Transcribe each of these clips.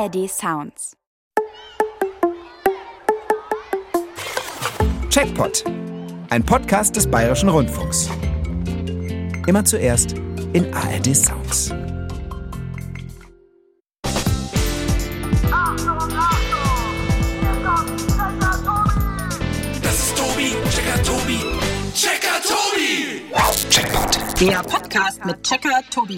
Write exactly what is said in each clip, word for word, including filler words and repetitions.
R D Sounds. Checkpot, ein Podcast des Bayerischen Rundfunks. Immer zuerst in A R D Sounds. Das ist Tobi, Checker Tobi, Checker Tobi! Checkpot. Der Podcast mit Checker Tobi.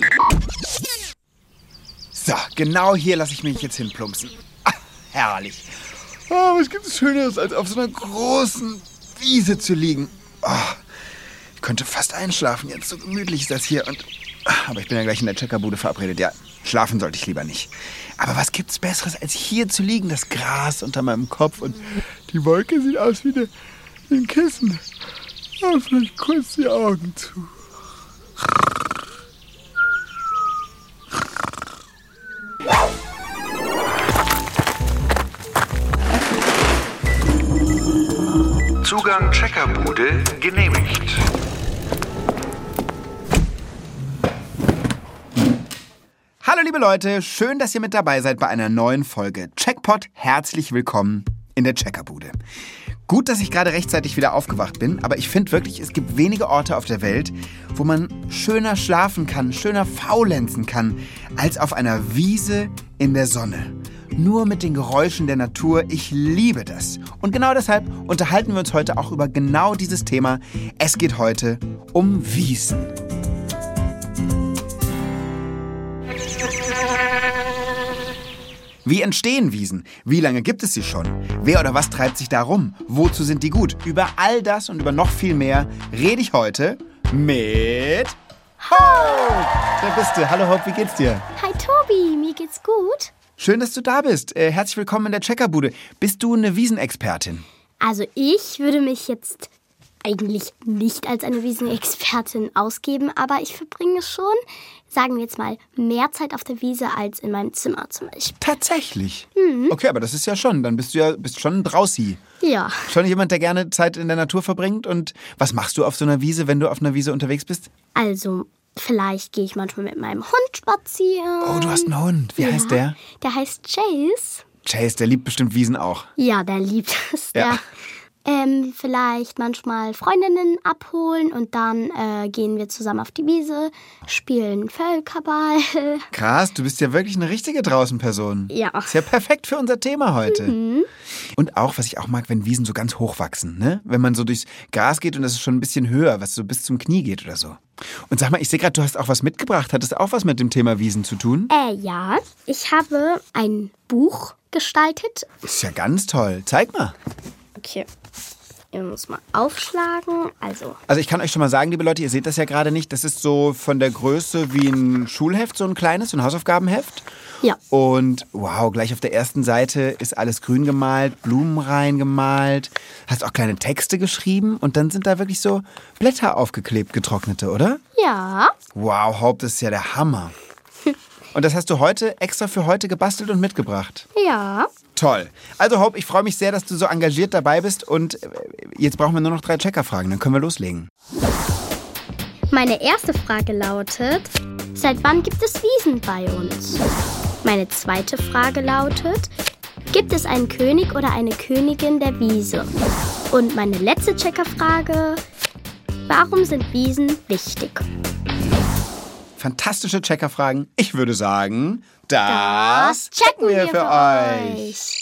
So, genau hier lasse ich mich jetzt hinplumpsen. Ah, herrlich. Oh, was gibt es Schöneres, als auf so einer großen Wiese zu liegen? Oh, ich könnte fast einschlafen, jetzt so gemütlich ist das hier. Und, aber ich bin ja gleich in der Checkerbude verabredet. Ja, schlafen sollte ich lieber nicht. Aber was gibt's Besseres, als hier zu liegen? Das Gras unter meinem Kopf und die Wolke sieht aus wie, eine, wie ein Kissen. Oh, vielleicht kurz die Augen zu. Zugang Checkerbude genehmigt. Hallo liebe Leute, schön, dass ihr mit dabei seid bei einer neuen Folge Checkpot. Herzlich willkommen in der Checkerbude. Gut, dass ich gerade rechtzeitig wieder aufgewacht bin, aber ich finde wirklich, es gibt wenige Orte auf der Welt, wo man schöner schlafen kann, schöner faulenzen kann, als auf einer Wiese in der Sonne. Nur mit den Geräuschen der Natur, ich liebe das. Und genau deshalb unterhalten wir uns heute auch über genau dieses Thema. Es geht heute um Wiesen. Wie entstehen Wiesen? Wie lange gibt es sie schon? Wer oder was treibt sich da rum? Wozu sind die gut? Über all das und über noch viel mehr rede ich heute mit Hope. Da bist du. Hallo Hope, wie geht's dir? Hi Tobi, mir geht's gut. Schön, dass du da bist. Äh, herzlich willkommen in der Checkerbude. Bist du eine Wiesenexpertin? Also ich würde mich jetzt eigentlich nicht als eine Wiesenexpertin ausgeben, aber ich verbringe schon, sagen wir jetzt mal, mehr Zeit auf der Wiese als in meinem Zimmer zum Beispiel. Tatsächlich? Mhm. Okay, aber das ist ja schon, dann bist du ja bist schon ein Draußi. Ja. Schon jemand, der gerne Zeit in der Natur verbringt. Und was machst du auf so einer Wiese, wenn du auf einer Wiese unterwegs bist? Also, vielleicht gehe ich manchmal mit meinem Hund spazieren. Oh, du hast einen Hund. Wie ja. heißt der? Der heißt Chase. Chase, der liebt bestimmt Wiesen auch. Ja, der liebt es. Ja. Der. Ähm, vielleicht manchmal Freundinnen abholen und dann äh, gehen wir zusammen auf die Wiese, spielen Völkerball. Krass, du bist ja wirklich eine richtige Draußenperson. Ja. Ist ja perfekt für unser Thema heute. Mhm. Und auch, was ich auch mag, wenn Wiesen so ganz hoch wachsen, ne? Wenn man so durchs Gras geht und das ist schon ein bisschen höher, was so bis zum Knie geht oder so. Und sag mal, ich sehe gerade, du hast auch was mitgebracht. Hat das auch was mit dem Thema Wiesen zu tun? Äh, ja. Ich habe ein Buch gestaltet. Ist ja ganz toll. Zeig mal. Okay. Ich muss mal aufschlagen. Also. Also ich kann euch schon mal sagen, liebe Leute, ihr seht das ja gerade nicht. Das ist so von der Größe wie ein Schulheft, so ein kleines, so ein Hausaufgabenheft. Ja. Und wow, gleich auf der ersten Seite ist alles grün gemalt, Blumen reingemalt. Hast auch kleine Texte geschrieben und dann sind da wirklich so Blätter aufgeklebt, getrocknete, oder? Ja. Wow, Haupt, das ist ja der Hammer. Und das hast du heute extra für heute gebastelt und mitgebracht? Ja. Toll. Also Hope, ich freue mich sehr, dass du so engagiert dabei bist und jetzt brauchen wir nur noch drei Checkerfragen, dann können wir loslegen. Meine erste Frage lautet, seit wann gibt es Wiesen bei uns? Meine zweite Frage lautet, gibt es einen König oder eine Königin der Wiese? Und meine letzte Checkerfrage, warum sind Wiesen wichtig? Fantastische Checkerfragen. Ich würde sagen, das, das checken wir für euch.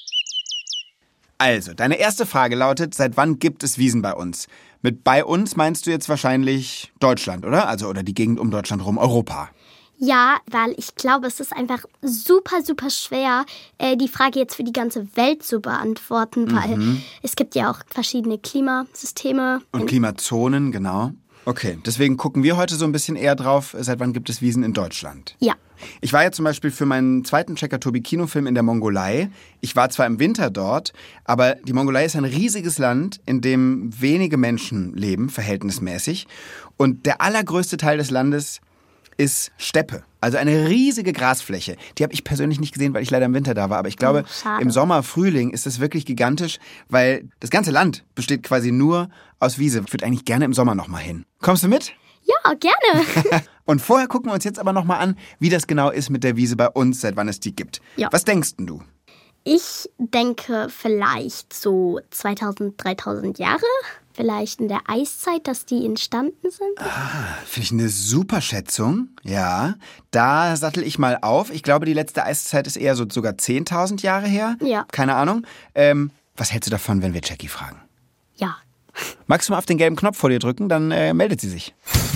Also, deine erste Frage lautet, seit wann gibt es Wiesen bei uns? Mit bei uns meinst du jetzt wahrscheinlich Deutschland, oder? Also, oder die Gegend um Deutschland rum, Europa. Ja, weil ich glaube, es ist einfach super, super schwer, äh, die Frage jetzt für die ganze Welt zu beantworten, weil mhm. es gibt ja auch verschiedene Klimasysteme. Und Klimazonen, genau. Okay, deswegen gucken wir heute so ein bisschen eher drauf, seit wann gibt es Wiesen in Deutschland? Ja. Ich war ja zum Beispiel für meinen zweiten Checker-Tobi-Kinofilm in der Mongolei. Ich war zwar im Winter dort, aber die Mongolei ist ein riesiges Land, in dem wenige Menschen leben, verhältnismäßig. Und der allergrößte Teil des Landes ist Steppe. Also eine riesige Grasfläche. Die habe ich persönlich nicht gesehen, weil ich leider im Winter da war. Aber ich glaube, oh, im Sommer, Frühling ist es wirklich gigantisch, weil das ganze Land besteht quasi nur aus Wiese. Ich würde eigentlich gerne im Sommer noch mal hin. Kommst du mit? Ja, gerne. Und vorher gucken wir uns jetzt aber nochmal an, wie das genau ist mit der Wiese bei uns, seit wann es die gibt. Ja. Was denkst denn du? Ich denke vielleicht so zweitausend, dreitausend Jahre. Vielleicht in der Eiszeit, dass die entstanden sind. Ah, finde ich eine super Schätzung. Ja, da sattel ich mal auf. Ich glaube, die letzte Eiszeit ist eher so sogar zehntausend Jahre her. Ja. Keine Ahnung. Ähm, was hältst du davon, wenn wir Jackie fragen? Ja. Magst du mal auf den gelben Knopf vor dir drücken, dann äh, meldet sie sich.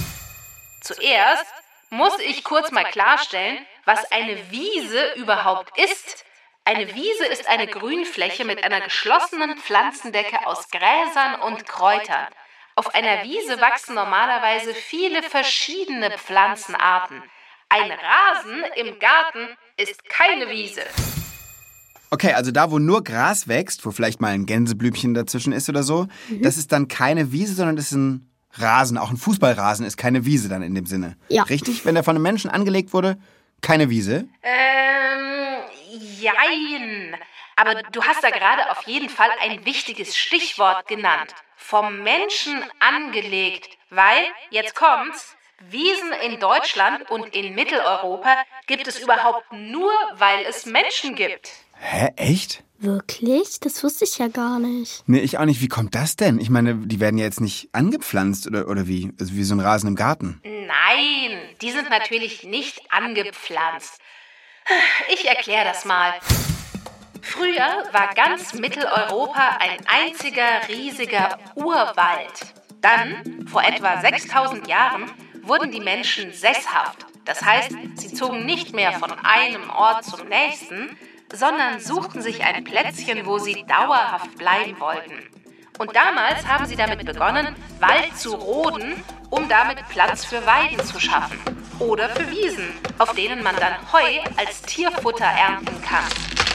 Zuerst muss ich kurz mal klarstellen, was eine Wiese überhaupt ist. Eine Wiese ist eine Grünfläche mit einer geschlossenen Pflanzendecke aus Gräsern und Kräutern. Auf einer Wiese wachsen normalerweise viele verschiedene Pflanzenarten. Ein Rasen im Garten ist keine Wiese. Okay, also da, wo nur Gras wächst, wo vielleicht mal ein Gänseblümchen dazwischen ist oder so, mhm. das ist dann keine Wiese, sondern das ist ein Rasen. Auch ein Fußballrasen ist keine Wiese dann in dem Sinne. Ja. Richtig? Wenn der von einem Menschen angelegt wurde, keine Wiese? Ähm, jein. Aber du hast da gerade auf jeden Fall ein wichtiges Stichwort genannt. Vom Menschen angelegt. Weil, jetzt kommt's, Wiesen in Deutschland und in Mitteleuropa gibt es überhaupt nur, weil es Menschen gibt. Hä, echt? Wirklich? Das wusste ich ja gar nicht. Nee, ich auch nicht. Wie kommt das denn? Ich meine, die werden ja jetzt nicht angepflanzt oder, oder wie? Also wie so ein Rasen im Garten. Nein, die sind natürlich nicht angepflanzt. Ich erkläre das mal. Früher war ganz Mitteleuropa ein einziger riesiger Urwald. Dann, vor etwa sechstausend Jahren, wurden die Menschen sesshaft. Das heißt, sie zogen nicht mehr von einem Ort zum nächsten, sondern suchten sich ein Plätzchen, wo sie dauerhaft bleiben wollten. Und damals haben sie damit begonnen, Wald zu roden, um damit Platz für Weiden zu schaffen. Oder für Wiesen, auf denen man dann Heu als Tierfutter ernten kann.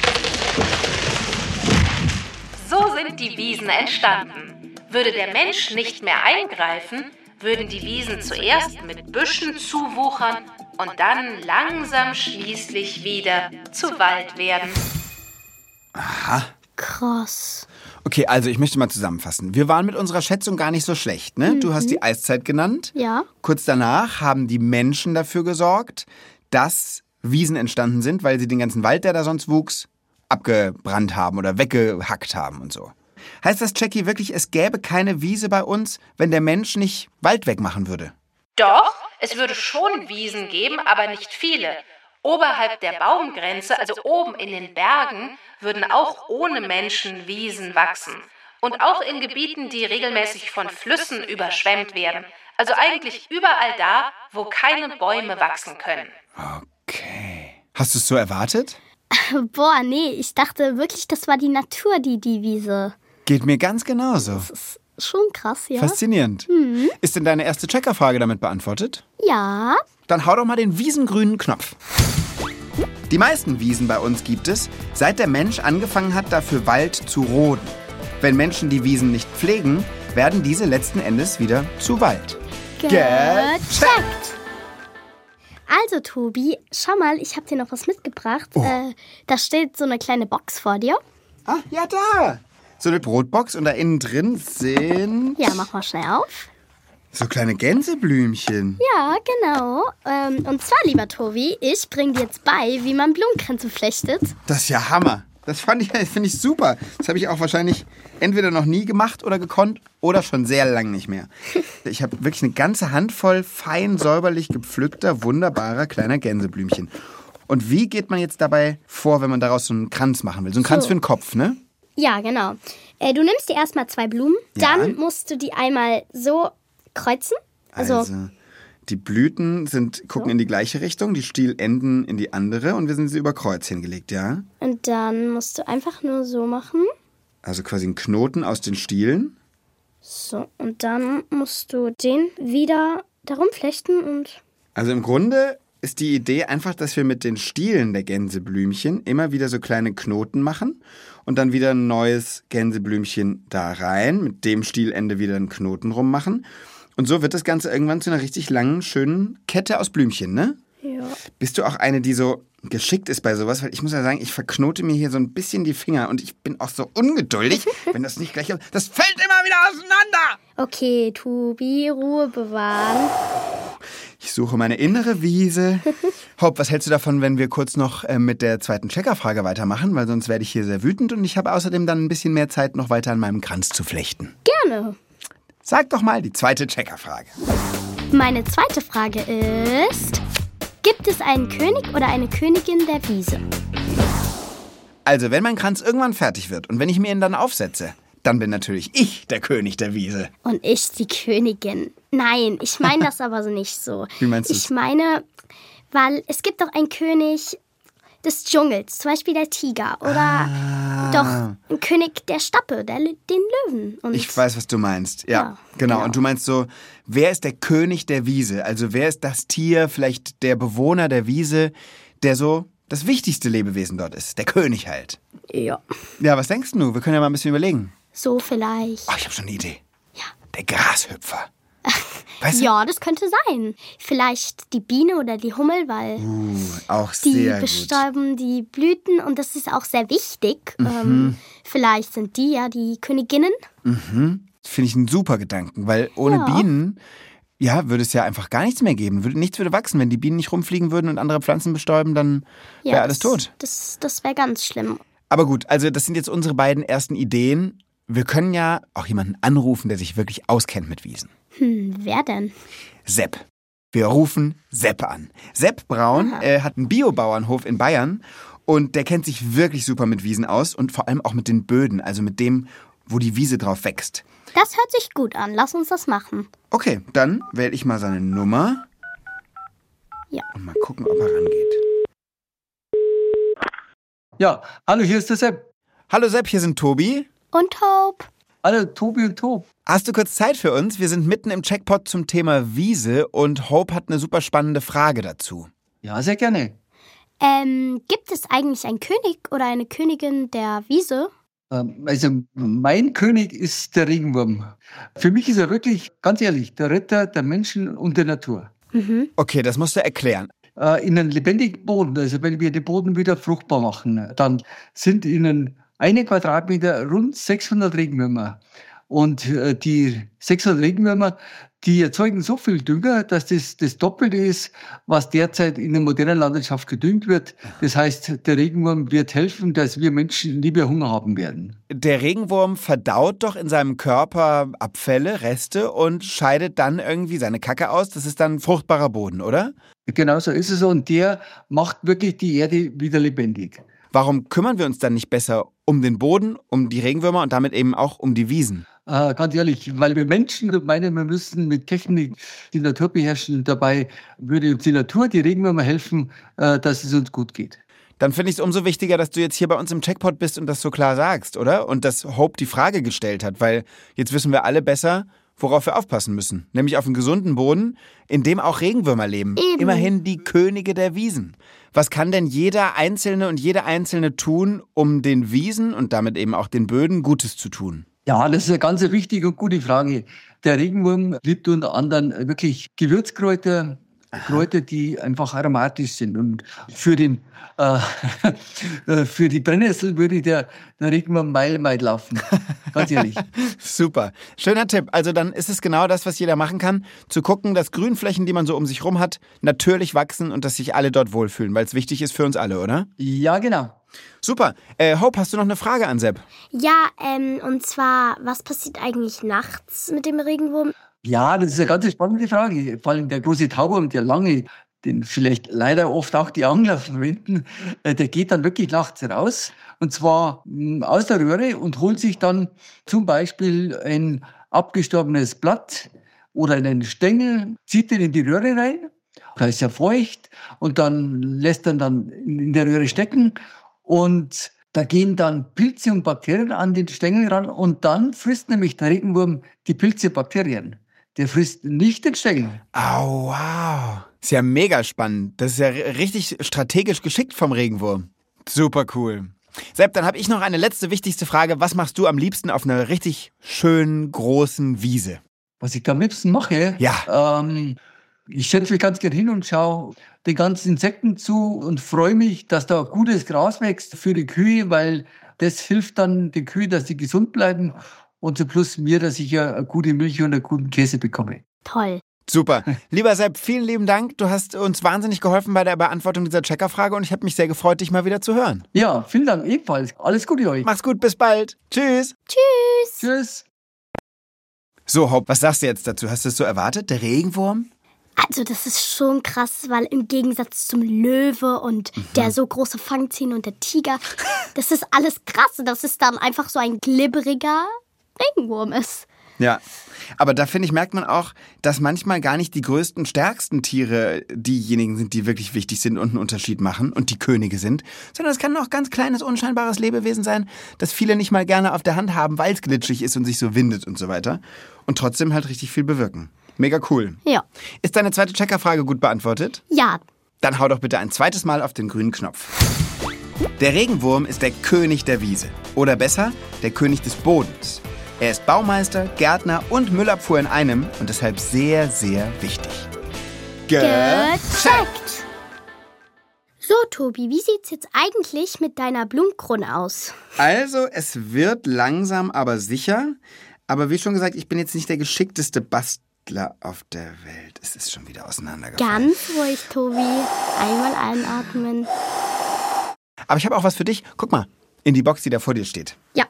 So sind die Wiesen entstanden. Würde der Mensch nicht mehr eingreifen, würden die Wiesen zuerst mit Büschen zuwuchern und dann langsam schließlich wieder zu Wald werden. Aha. Krass. Okay, also ich möchte mal zusammenfassen. Wir waren mit unserer Schätzung gar nicht so schlecht, ne? Mhm. Du hast die Eiszeit genannt. Ja. Kurz danach haben die Menschen dafür gesorgt, dass Wiesen entstanden sind, weil sie den ganzen Wald, der da sonst wuchs, abgebrannt haben oder weggehackt haben und so. Heißt das, Jackie, wirklich, es gäbe keine Wiese bei uns, wenn der Mensch nicht Wald wegmachen würde? Doch, es würde schon Wiesen geben, aber nicht viele. Oberhalb der Baumgrenze, also oben in den Bergen, würden auch ohne Menschen Wiesen wachsen. Und auch in Gebieten, die regelmäßig von Flüssen überschwemmt werden. Also eigentlich überall da, wo keine Bäume wachsen können. Okay. Hast du es so erwartet? Boah, nee, ich dachte wirklich, das war die Natur, die die Wiese. Geht mir ganz genauso. Das ist schon krass, ja. Faszinierend. Mhm. Ist denn deine erste Checkerfrage damit beantwortet? Ja. Dann hau doch mal den wiesengrünen Knopf. Die meisten Wiesen bei uns gibt es, seit der Mensch angefangen hat, dafür Wald zu roden. Wenn Menschen die Wiesen nicht pflegen, werden diese letzten Endes wieder zu Wald. Gecheckt! Also, Tobi, schau mal, ich habe dir noch was mitgebracht. Oh. Äh, da steht so eine kleine Box vor dir. Ah, ja, da. So eine Brotbox und da innen drin sind... Ja, mach mal schnell auf. So kleine Gänseblümchen. Ja, genau. Ähm, und zwar, lieber Tobi, ich bring dir jetzt bei, wie man Blumenkränze flechtet. Das ist ja Hammer. Das fand ich, finde ich super. Das habe ich auch wahrscheinlich entweder noch nie gemacht oder gekonnt oder schon sehr lang nicht mehr. Ich habe wirklich eine ganze Handvoll fein säuberlich gepflückter, wunderbarer kleiner Gänseblümchen. Und wie geht man jetzt dabei vor, wenn man daraus so einen Kranz machen will? So einen Kranz So. für den Kopf, ne? Ja, genau. Äh, du nimmst dir erstmal zwei Blumen, Ja. dann musst du die einmal so kreuzen. Also, Also, die Blüten sind, gucken So. in die gleiche Richtung, die Stielenden in die andere und wir sind sie über Kreuz hingelegt, ja? und dann musst du einfach nur so machen. Also quasi ein Knoten aus den Stielen. So, und dann musst du den wieder darum flechten und... Also im Grunde ist die Idee einfach, dass wir mit den Stielen der Gänseblümchen immer wieder so kleine Knoten machen und dann wieder ein neues Gänseblümchen da rein, mit dem Stielende wieder einen Knoten rummachen. Und so wird das Ganze irgendwann zu einer richtig langen, schönen Kette aus Blümchen, ne? Ja. Ja. Bist du auch eine, die so geschickt ist bei sowas? Weil ich muss ja sagen, ich verknote mir hier so ein bisschen die Finger und ich bin auch so ungeduldig, wenn das nicht gleich... Das fällt immer wieder auseinander! Okay, Tobi, Ruhe bewahren. Ich suche meine innere Wiese. Hopp, was hältst du davon, wenn wir kurz noch äh, mit der zweiten Checkerfrage weitermachen? Weil sonst werde ich hier sehr wütend und ich habe außerdem dann ein bisschen mehr Zeit, noch weiter an meinem Kranz zu flechten. Gerne. Sag doch mal die zweite Checkerfrage. Meine zweite Frage ist, gibt es einen König oder eine Königin der Wiese? Also, wenn mein Kranz irgendwann fertig wird und wenn ich mir ihn dann aufsetze, dann bin natürlich ich der König der Wiese. Und ich die Königin. Nein, ich meine das aber so nicht so. Wie meinst du Ich meine, weil es gibt doch einen König des Dschungels, zum Beispiel der Tiger. Oder Ah. doch ein König der Stappe, der, den Löwen. Und Ich weiß, was du meinst. Ja, Ja, genau. genau. Und du meinst so, wer ist der König der Wiese? Also wer ist das Tier, vielleicht der Bewohner der Wiese, der so das wichtigste Lebewesen dort ist? Der König halt. Ja, Ja, was denkst du? Wir können ja mal ein bisschen überlegen. so vielleicht. Oh, ich habe schon eine Idee. Ja. Der Grashüpfer. Weißt du? Ja, das könnte sein. Vielleicht die Biene oder die Hummel, weil Uh, auch die sehr gut. bestäuben die Blüten und das ist auch sehr wichtig. Mhm. Ähm, vielleicht sind die ja die Königinnen. Finde ich einen super Gedanken, weil ohne Ja. Bienen, ja, würde es ja einfach gar nichts mehr geben. Würde, nichts würde wachsen. Wenn die Bienen nicht rumfliegen würden und andere Pflanzen bestäuben, dann Ja, wäre alles das, tot. Das, das wäre ganz schlimm. Aber gut, also das sind jetzt unsere beiden ersten Ideen. Wir können ja auch jemanden anrufen, der sich wirklich auskennt mit Wiesen. Hm, wer denn? Sepp. Wir rufen Sepp an. Sepp Braun äh, hat einen Biobauernhof in Bayern und der kennt sich wirklich super mit Wiesen aus und vor allem auch mit den Böden, also mit dem, wo die Wiese drauf wächst. Das hört sich gut an. Lass uns das machen. Okay, dann wähle ich mal seine Nummer Ja. und mal gucken, ob er rangeht. Ja, hallo, hier ist der Sepp. Hallo Sepp, hier sind Tobi. Und Hope? Hallo, Tobi und Tob. Hast du kurz Zeit für uns? Wir sind mitten im Checkpot zum Thema Wiese und Hope hat eine super spannende Frage dazu. Ja, sehr gerne. Ähm, gibt es eigentlich einen König oder eine Königin der Wiese? Ähm, Also, mein König ist der Regenwurm. Für mich ist er wirklich, ganz ehrlich, der Retter der Menschen und der Natur. Okay, das musst du erklären. Äh, In einem lebendigen Boden, also wenn wir den Boden wieder fruchtbar machen, dann sind in einem einen Quadratmeter rund sechshundert Regenwürmer. Und äh, die sechshundert Regenwürmer, die erzeugen so viel Dünger, dass das das Doppelte ist, was derzeit in der modernen Landwirtschaft gedüngt wird. Das heißt, der Regenwurm wird helfen, dass wir Menschen nie mehr Hunger haben werden. Der Regenwurm verdaut doch in seinem Körper Abfälle, Reste und scheidet dann irgendwie seine Kacke aus. Das ist dann fruchtbarer Boden, oder? Genau so ist es. Und der macht wirklich die Erde wieder lebendig. Warum kümmern wir uns dann nicht besser um den Boden, um die Regenwürmer und damit eben auch um die Wiesen? Äh, ganz ehrlich, weil wir Menschen meinen, wir müssen mit Technik die Natur beherrschen. Dabei würde uns die Natur, die Regenwürmer helfen, äh, dass es uns gut geht. Dann finde ich es umso wichtiger, dass du jetzt hier bei uns im Checkpot bist und das so klar sagst, oder? Und dass Hope die Frage gestellt hat, weil jetzt wissen wir alle besser, worauf wir aufpassen müssen. Nämlich auf einen gesunden Boden, in dem auch Regenwürmer leben. Eben. Immerhin die Könige der Wiesen. Was kann denn jeder Einzelne und jede Einzelne tun, um den Wiesen und damit eben auch den Böden Gutes zu tun? Ja, das ist eine ganz wichtige und gute Frage. Der Regenwurm liebt unter anderem wirklich Gewürzkräuter, Kräuter, die einfach aromatisch sind. Und für, den, äh, für die Brennnessel würde der, der Regenwurm meilenweit laufen. Ganz ehrlich. Super. Schöner Tipp. Also dann ist es genau das, was jeder machen kann. Zu gucken, dass Grünflächen, die man so um sich rum hat, natürlich wachsen und dass sich alle dort wohlfühlen, weil es wichtig ist für uns alle, oder? Ja, genau. Super. Äh, Hope, hast du noch eine Frage an Sepp? Ja, ähm, und zwar, was passiert eigentlich nachts mit dem Regenwurm? Ja, das ist eine ganz spannende Frage. Vor allem der große Tauwurm, der lange, den vielleicht leider oft auch die Angler verwenden, äh, der geht dann wirklich nachts raus. Und zwar mh, aus der Röhre und holt sich dann zum Beispiel ein abgestorbenes Blatt oder einen Stängel, zieht den in die Röhre rein. Da ist er feucht und dann lässt er dann in der Röhre stecken. Und da gehen dann Pilze und Bakterien an den Stängel ran und dann frisst nämlich der Regenwurm die Pilze, Bakterien. Der frisst nicht den Stängel. Oh, wow. Ist ja mega spannend. Das ist ja r- richtig strategisch geschickt vom Regenwurm. Super cool. Sepp, dann habe ich noch eine letzte wichtigste Frage. Was machst du am liebsten auf einer richtig schönen, großen Wiese? Was ich da am liebsten mache? Ja. Ähm, Ich setze mich ganz gerne hin und schaue den ganzen Insekten zu und freue mich, dass da gutes Gras wächst für die Kühe, weil das hilft dann den Kühen, dass sie gesund bleiben und zum Plus mir, dass ich ja eine gute Milch und einen guten Käse bekomme. Toll. Super. Lieber Sepp, vielen lieben Dank. Du hast uns wahnsinnig geholfen bei der Beantwortung dieser Checkerfrage und ich habe mich sehr gefreut, dich mal wieder zu hören. Ja, vielen Dank ebenfalls. Alles Gute euch. Mach's gut, bis bald. Tschüss. Tschüss. Tschüss. So, Hope, was sagst du jetzt dazu? Hast du es so erwartet? Der Regenwurm? Also das ist schon krass, weil im Gegensatz zum Löwe und mhm. der so große Fangzähne und der Tiger, das ist alles krass. Das ist dann einfach so ein glibberiger Regenwurm ist. Ja, aber da finde ich, merkt man auch, dass manchmal gar nicht die größten, stärksten Tiere diejenigen sind, die wirklich wichtig sind und einen Unterschied machen und die Könige sind, sondern es kann auch ganz kleines, unscheinbares Lebewesen sein, das viele nicht mal gerne auf der Hand haben, weil es glitschig ist und sich so windet und so weiter und trotzdem halt richtig viel bewirken. Mega cool. Ja. Ist deine zweite Checkerfrage gut beantwortet? Ja. Dann hau doch bitte ein zweites Mal auf den grünen Knopf. Der Regenwurm ist der König der Wiese. Oder besser, der König des Bodens. Er ist Baumeister, Gärtner und Müllabfuhr in einem und deshalb sehr, sehr wichtig. Gecheckt! So, Tobi, wie sieht's jetzt eigentlich mit deiner Blumenkrone aus? Also, es wird langsam, aber sicher. Aber wie schon gesagt, ich bin jetzt nicht der geschickteste Bastler auf der Welt. Es ist schon wieder auseinandergefallen. Ganz ruhig, Tobi. Einmal einatmen. Aber ich habe auch was für dich. Guck mal, in die Box, die da vor dir steht. Ja.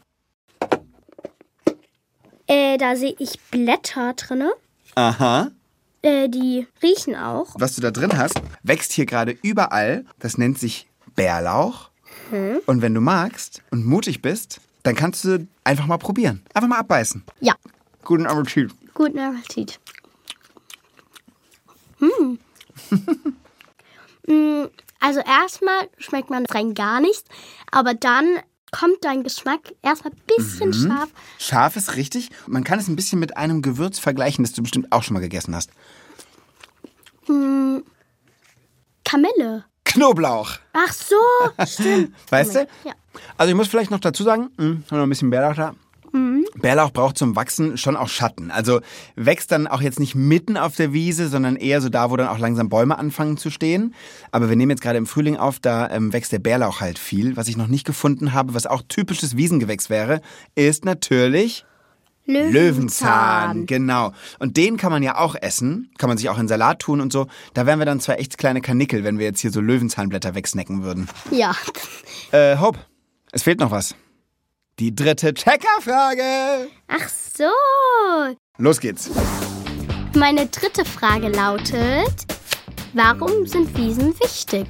Äh, da sehe ich Blätter drinne. Aha. Äh, die riechen auch. Was du da drin hast, wächst hier gerade überall. Das nennt sich Bärlauch. Hm. Und wenn du magst und mutig bist, dann kannst du einfach mal probieren. Einfach mal abbeißen. Ja. Guten Appetit. Guten Appetit. Hm. Also erstmal schmeckt man rein gar nichts, aber dann kommt dein Geschmack erstmal ein bisschen mhm. scharf. Scharf ist richtig. Man kann es ein bisschen mit einem Gewürz vergleichen, das du bestimmt auch schon mal gegessen hast. Hm. Kamille. Knoblauch. Ach so, stimmt. Weißt du? Ja. Also ich muss vielleicht noch dazu sagen, mh, noch ein bisschen Bärlauch da. Mhm. Bärlauch braucht zum Wachsen schon auch Schatten. Also wächst dann auch jetzt nicht mitten auf der Wiese, sondern eher so da, wo dann auch langsam Bäume anfangen zu stehen. Aber wir nehmen jetzt gerade im Frühling auf, da ähm, wächst der Bärlauch halt viel. Was ich noch nicht gefunden habe, was auch typisches Wiesengewächs wäre, ist natürlich Löwenzahn. Löwenzahn, genau. Und den kann man ja auch essen, kann man sich auch in Salat tun und so. Da wären wir dann zwar echt kleine Kanickel, wenn wir jetzt hier so Löwenzahnblätter wegsnacken würden. Ja. Äh, Hope, es fehlt noch was. Die dritte Checkerfrage. Ach so. Los geht's. Meine dritte Frage lautet, warum sind Wiesen wichtig?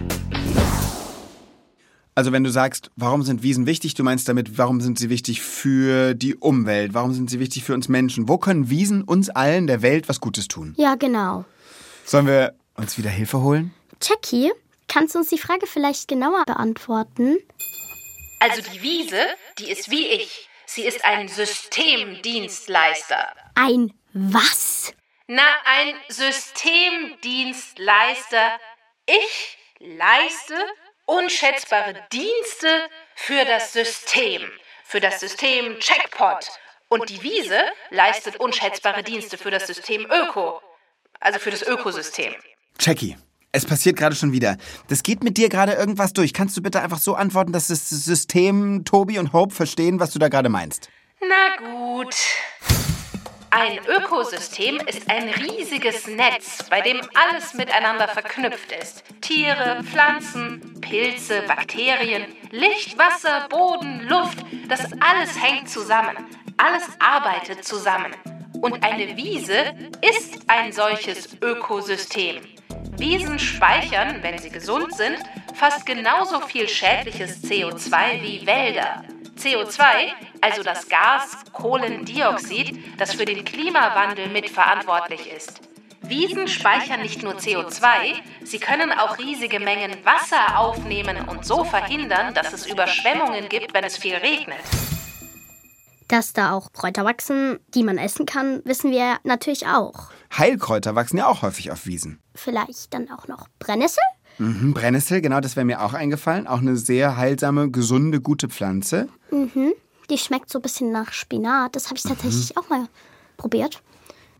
Also wenn du sagst, warum sind Wiesen wichtig, du meinst damit, warum sind sie wichtig für die Umwelt? Warum sind sie wichtig für uns Menschen? Wo können Wiesen uns allen der Welt was Gutes tun? Ja, genau. Sollen wir uns wieder Hilfe holen? Jackie, kannst du uns die Frage vielleicht genauer beantworten? Also die Wiese, die ist wie ich. Sie ist ein Systemdienstleister. Ein was? Na, ein Systemdienstleister. Ich leiste unschätzbare Dienste für das System. Für das System Checkpot. Und die Wiese leistet unschätzbare Dienste für das System Öko. Also für das Ökosystem. Jackie. Es passiert gerade schon wieder. Das geht mit dir gerade irgendwas durch. Kannst du bitte einfach so antworten, dass das System Tobi und Hope verstehen, was du da gerade meinst? Na gut. Ein Ökosystem ist ein riesiges Netz, bei dem alles miteinander verknüpft ist. Tiere, Pflanzen, Pilze, Bakterien, Licht, Wasser, Boden, Luft, das alles hängt zusammen. Alles arbeitet zusammen. Und eine Wiese ist ein solches Ökosystem. Wiesen speichern, wenn sie gesund sind, fast genauso viel schädliches C O zwei wie Wälder. C O zwei, also das Gas Kohlendioxid, das für den Klimawandel mitverantwortlich ist. Wiesen speichern nicht nur C O zwei, sie können auch riesige Mengen Wasser aufnehmen und so verhindern, dass es Überschwemmungen gibt, wenn es viel regnet. Dass da auch Kräuter wachsen, die man essen kann, wissen wir natürlich auch. Heilkräuter wachsen ja auch häufig auf Wiesen. Vielleicht dann auch noch Brennnessel? Mhm, Brennnessel, genau, das wäre mir auch eingefallen. Auch eine sehr heilsame, gesunde, gute Pflanze. Mhm, die schmeckt so ein bisschen nach Spinat. Das habe ich tatsächlich mhm. auch mal probiert.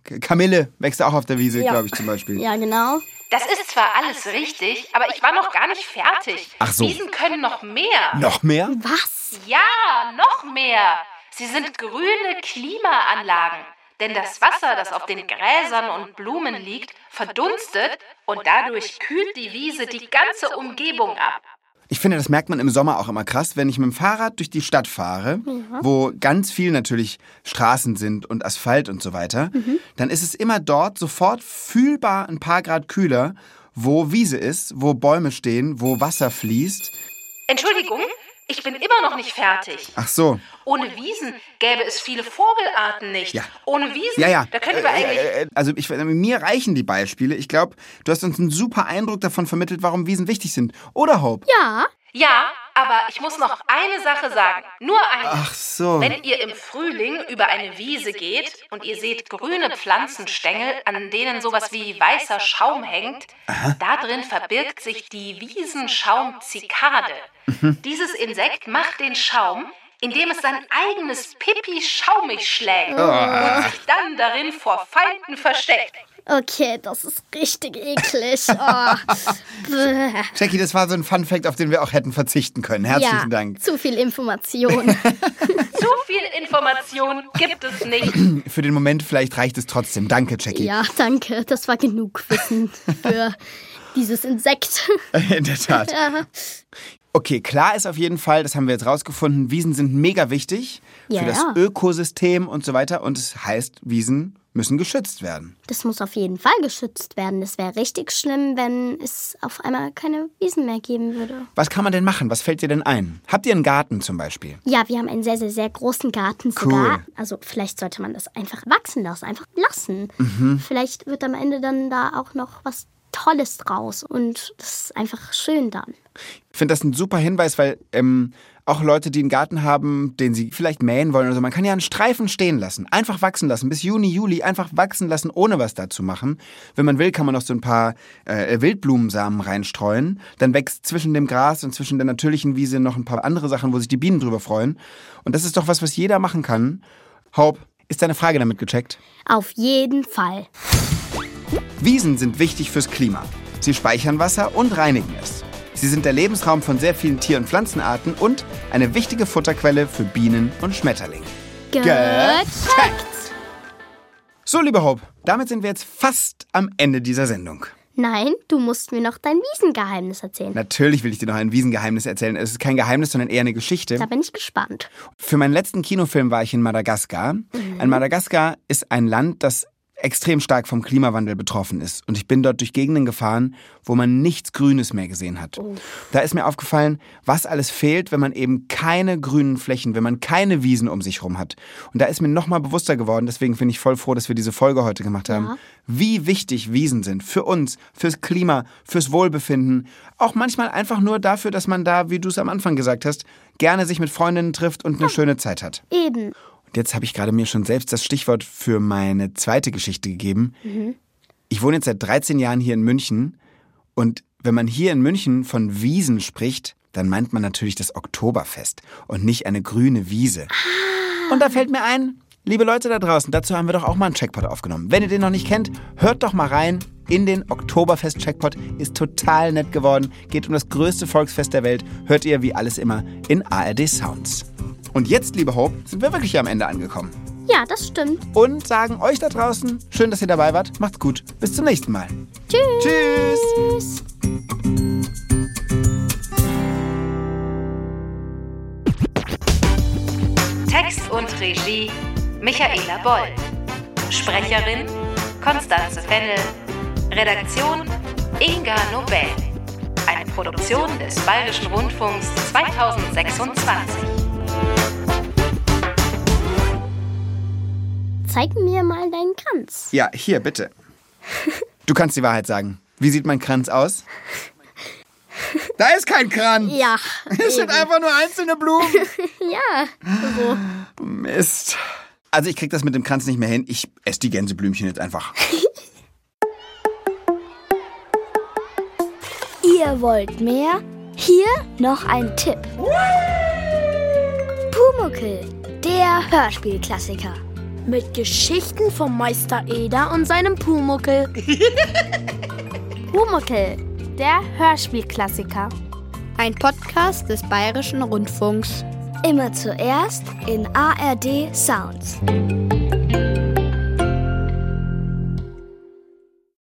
Kamille wächst auch auf der Wiese, Ja. glaube ich zum Beispiel. Ja, genau. Das ist zwar alles richtig, aber ich war noch gar nicht fertig. Ach so. Wiesen können noch mehr. Noch mehr? Was? Ja, noch mehr. Sie sind grüne Klimaanlagen. Denn das Wasser, das auf den Gräsern und Blumen liegt, verdunstet und dadurch kühlt die Wiese die ganze Umgebung ab. Ich finde, das merkt man im Sommer auch immer krass, wenn ich mit dem Fahrrad durch die Stadt fahre, ja. wo ganz viel natürlich Straßen sind und Asphalt und so weiter, mhm. dann ist es immer dort sofort fühlbar ein paar Grad kühler, wo Wiese ist, wo Bäume stehen, wo Wasser fließt. Entschuldigung, ich bin immer noch nicht fertig. Ach so. Ohne Wiesen gäbe es viele Vogelarten nicht. Ja. Ohne Wiesen, ja, ja. da können wir eigentlich... Äh, äh, also ich, mir reichen die Beispiele. Ich glaube, du hast uns einen super Eindruck davon vermittelt, warum Wiesen wichtig sind. Oder, Hope? Ja. Ja, aber ich muss noch eine Sache sagen. Nur eine. Ach so. Wenn ihr im Frühling über eine Wiese geht und ihr seht grüne Pflanzenstängel, an denen sowas wie weißer Schaum hängt, Aha. da drin verbirgt sich die Wiesenschaumzikade. Mhm. Dieses Insekt macht den Schaum, indem es sein eigenes Pipi schaumig schlägt oh. und sich dann darin vor Feinden versteckt. Okay, das ist richtig eklig. Oh. Jackie, das war so ein Funfact, auf den wir auch hätten verzichten können. Herzlichen ja, Dank. Zu viel Information. Zu viel Information gibt es nicht. Für den Moment vielleicht reicht es trotzdem. Danke, Jackie. Ja, danke. Das war genug Wissen für dieses Insekt. In der Tat. Ja. Okay, klar ist auf jeden Fall, das haben wir jetzt rausgefunden, Wiesen sind mega wichtig ja, für das ja. Ökosystem und so weiter. Und es heißt, Wiesen müssen geschützt werden. Das muss auf jeden Fall geschützt werden. Das wäre richtig schlimm, wenn es auf einmal keine Wiesen mehr geben würde. Was kann man denn machen? Was fällt dir denn ein? Habt ihr einen Garten zum Beispiel? Ja, wir haben einen sehr, sehr, sehr großen Garten sogar. Cool. Also vielleicht sollte man das einfach wachsen lassen, einfach lassen. Mhm. Vielleicht wird am Ende dann da auch noch was Tolles draus und das ist einfach schön dann. Ich finde das ein super Hinweis, weil ähm, auch Leute, die einen Garten haben, den sie vielleicht mähen wollen oder so, man kann ja einen Streifen stehen lassen, einfach wachsen lassen, bis Juni, Juli einfach wachsen lassen, ohne was da zu machen. Wenn man will, kann man noch so ein paar äh, Wildblumensamen reinstreuen, dann wächst zwischen dem Gras und zwischen der natürlichen Wiese noch ein paar andere Sachen, wo sich die Bienen drüber freuen. Und das ist doch was, was jeder machen kann. Hope, ist deine Frage damit gecheckt? Auf jeden Fall. Wiesen sind wichtig fürs Klima. Sie speichern Wasser und reinigen es. Sie sind der Lebensraum von sehr vielen Tier- und Pflanzenarten und eine wichtige Futterquelle für Bienen und Schmetterlinge. Gecheckt! So, liebe Hope, damit sind wir jetzt fast am Ende dieser Sendung. Nein, du musst mir noch dein Wiesengeheimnis erzählen. Natürlich will ich dir noch ein Wiesengeheimnis erzählen. Es ist kein Geheimnis, sondern eher eine Geschichte. Da bin ich gespannt. Für meinen letzten Kinofilm war ich in Madagaskar. Mhm. Ein Madagaskar ist ein Land, das extrem stark vom Klimawandel betroffen ist. Und ich bin dort durch Gegenden gefahren, wo man nichts Grünes mehr gesehen hat. Oh. Da ist mir aufgefallen, was alles fehlt, wenn man eben keine grünen Flächen, wenn man keine Wiesen um sich rum hat. Und da ist mir nochmal bewusster geworden, deswegen bin ich voll froh, dass wir diese Folge heute gemacht haben, ja. wie wichtig Wiesen sind für uns, fürs Klima, fürs Wohlbefinden. Auch manchmal einfach nur dafür, dass man da, wie du es am Anfang gesagt hast, gerne sich mit Freundinnen trifft und eine ja. schöne Zeit hat. Eben. Und jetzt habe ich gerade mir schon selbst das Stichwort für meine zweite Geschichte gegeben. Mhm. Ich wohne jetzt seit dreizehn Jahren hier in München. Und wenn man hier in München von Wiesen spricht, dann meint man natürlich das Oktoberfest und nicht eine grüne Wiese. Ah. Und da fällt mir ein, liebe Leute da draußen, dazu haben wir doch auch mal einen Checkpot aufgenommen. Wenn ihr den noch nicht kennt, hört doch mal rein in den Oktoberfest-Checkpot. Ist total nett geworden. Geht um das größte Volksfest der Welt. Hört ihr wie alles immer in A R D Sounds. Und jetzt, liebe Hope, sind wir wirklich am Ende angekommen. Ja, das stimmt. Und sagen euch da draußen, schön, dass ihr dabei wart. Macht's gut. Bis zum nächsten Mal. Tschüss. Tschüss. Text und Regie Michaela Boll. Sprecherin Konstanze Fennel. Redaktion Inga Nobel. Eine Produktion des Bayerischen Rundfunks zweitausendsechsundzwanzig. Zeig mir mal deinen Kranz. Ja, hier, bitte. Du kannst die Wahrheit sagen. Wie sieht mein Kranz aus? Da ist kein Kranz. Ja. Es sind einfach nur einzelne Blumen. Ja, so. Mist. Also ich krieg das mit dem Kranz nicht mehr hin. Ich esse die Gänseblümchen jetzt einfach. Ihr wollt mehr? Hier noch ein Tipp. Pumuckl, der Hörspielklassiker. Mit Geschichten vom Meister Eder und seinem Pumuckel. Pumuckel, der Hörspielklassiker. Ein Podcast des Bayerischen Rundfunks. Immer zuerst in A R D Sounds.